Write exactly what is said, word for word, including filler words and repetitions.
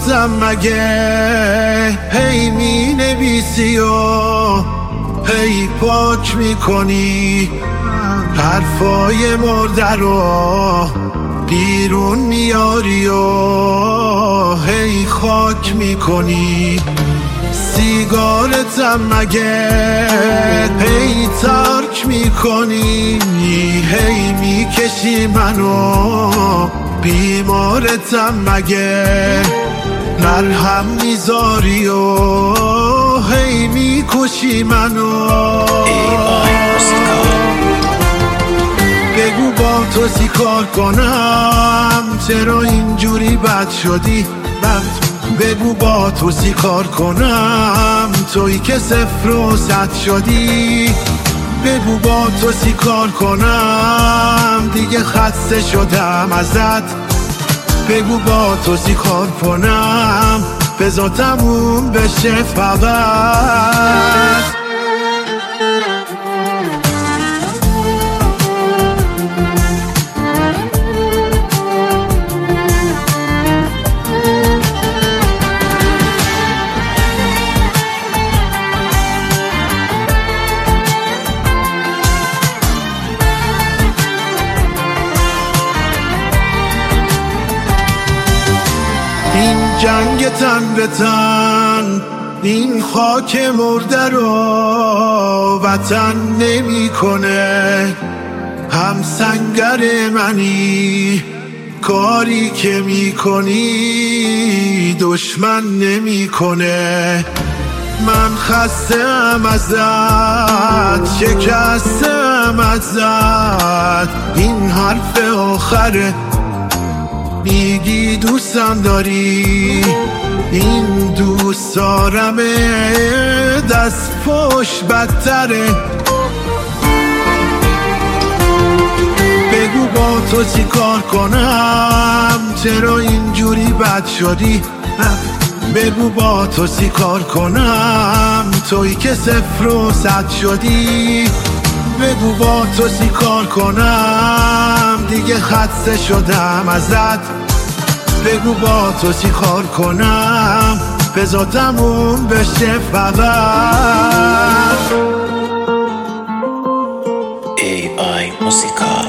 سیگارتم مگه هی می نویسی و هی پاک میکنی، حرفای مرده رو بیرون میاری و هی خاک میکنی. سیگارتم مگه هی ترک میکنی، هی میکشی منو، بیمارتم مگه مرهم میذاری و هی میکشی منو. بگو با تو چیکار کنم، چرا اینجوری بد شدی؟ بد بگو با تو چیکار کنم، تویی که صفر و صد شدی. بگو با تو چیکار کنم، دیگه خسته شدم ازت. بگو با تو چیکار کنم، بذار تموم بشه فقط. این جنگ تن به تن، این خاک مرده رو وطن نمی کنه. هم سنگر منی، کاری که می کنی دشمن نمی کنه. من خستم ازت، شکستم ازت، این حرف آخره. میگی دوستم داری، این دوست دارمه دست پشت بدتره. بگو با تو چی کار کنم، چرا اینجوری بد شدی؟ بگو با تو چی کار کنم، تویی که صفر و صد شدی. بگو با تو چی کار کنم، دیگه خسته شدم ازت. بگو با تو چی کار کنم، بذار تموم بشه فقط. ای آی موسیقا.